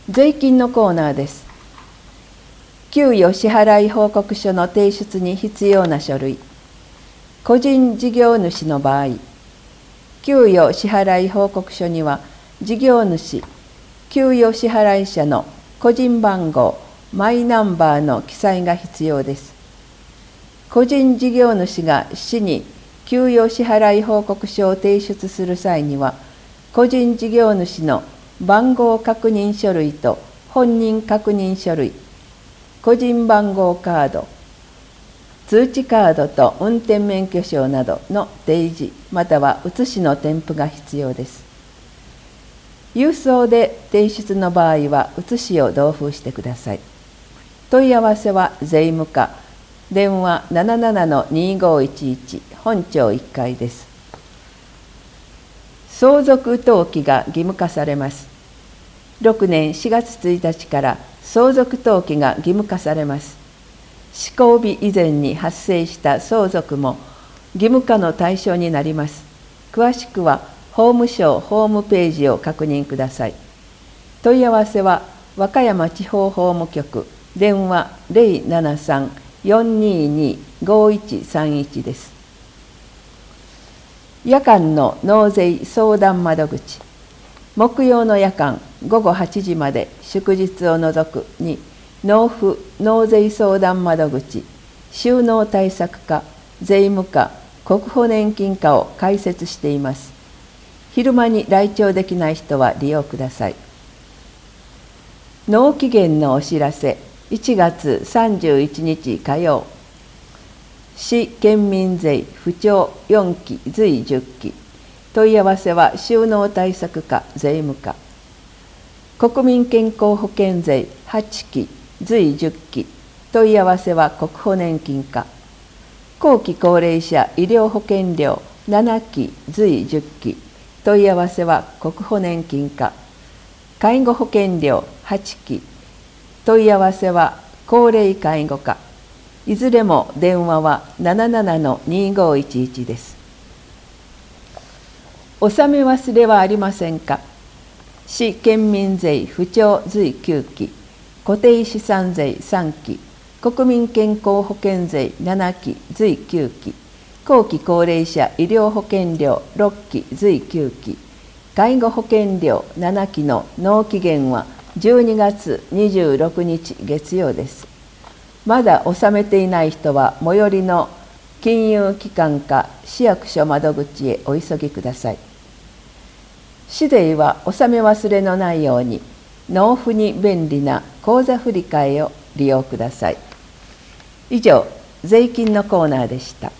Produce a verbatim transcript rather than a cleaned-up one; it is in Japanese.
税金のコーナーです。給与支払い報告書の提出に必要な書類。個人事業主の場合、給与支払い報告書には、事業主、給与支払者の個人番号、マイナンバーの記載が必要です。個人事業主が市に給与支払い報告書を提出する際には、個人事業主の番号確認書類と本人確認書類、個人番号カード、通知カードと運転免許証などの提示、または写しの添付が必要です。郵送で提出の場合は、写しを同封してください。問い合わせは税務課、電話 ななななのにごいちいち、本庁いっかいです。相続登記が義務化されます。ろくねんしがつついたちから相続登記が義務化されます。施行日以前に発生した相続も義務化の対象になります。詳しくは法務省ホームページを確認ください。問い合わせは和歌山地方法務局、電話 ゼロななさん よんにーにー ごいちさんいちです。夜間の納税相談窓口。木曜の夜間ごごはちじまで、祝日を除くに納付納税相談窓口、収納対策課、税務課、国保年金課を開設しています。昼間に来庁できない人は利用ください。納期限のお知らせ。いちがつさんじゅういちにち火曜。市県民税不徴よんき随じゅっき。問い合わせは収納対策課税務課。国民健康保険税はちき随じゅっき。問い合わせは国保年金課。後期高齢者医療保険料ななき随じゅっき。問い合わせは国保年金課。介護保険料はちき。問い合わせは高齢介護課。いずれも電話は ななななのにごいちいちです。納め忘れはありませんか。市県民税不徴随きゅうき、固定資産税さんき、国民健康保険税ななき随きゅうき、後期高齢者医療保険料ろっき随きゅうき、介護保険料ななきの納期限はじゅうにがつにじゅうろくにち月曜です。まだ納めていない人は最寄りの金融機関か市役所窓口へお急ぎください。市税は納め忘れのないように、納付に便利な口座振替を利用ください。以上、税金のコーナーでした。